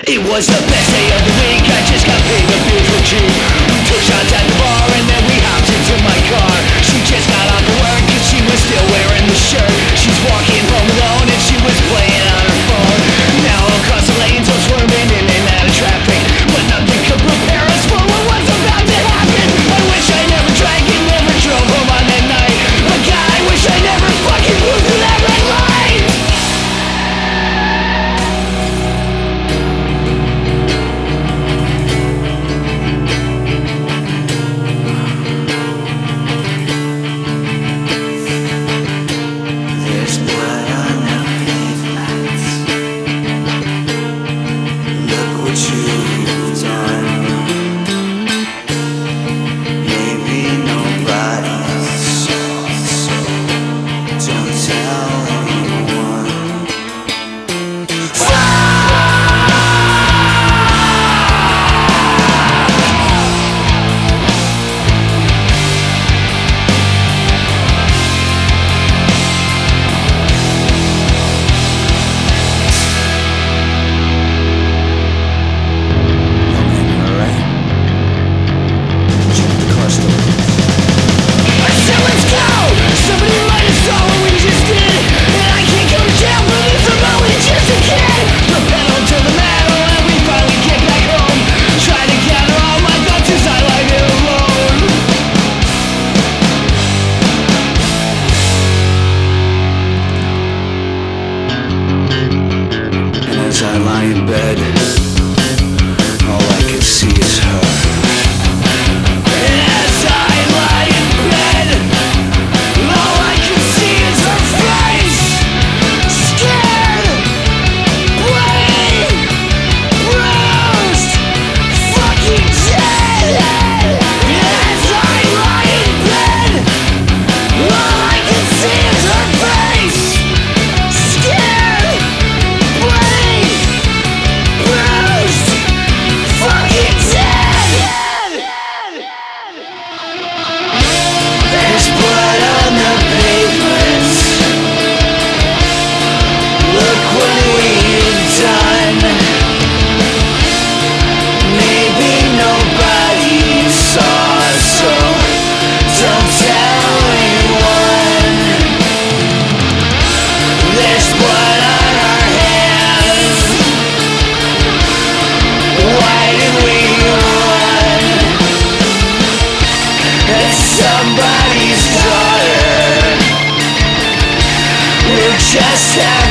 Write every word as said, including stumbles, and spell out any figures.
It was the best day of the week, I just got paid, the beers were cheap. We took shots at the bar and then we hopped into my car. She just got off of work and she was still wearing the shirt. She's walking home alone and she was playing on her phone. Now across the lanes I'm swerving in and out of traffic, but nothing could prepare us for what was about to happen. I wish I never drank and never drove home on that night, but God, I wish I never fucking blew through that red light. There's blood on the pavement. Look what you've done. Maybe nobody saw, so don't tell anyone. As I lie in bed, all I can see is her. And as I lie in bed, all I can see is her face. Scared, bleeding, bruised, fucking dead. And as I lie in bed, all I can see is her face. Scared, bleeding, bruised, fucking dead. There's blood on the pavement. Look what we've done. Maybe nobody saw, so don't tell anyone. There's blood on our hands. Why did we run? That's somebody's daughter. We're just having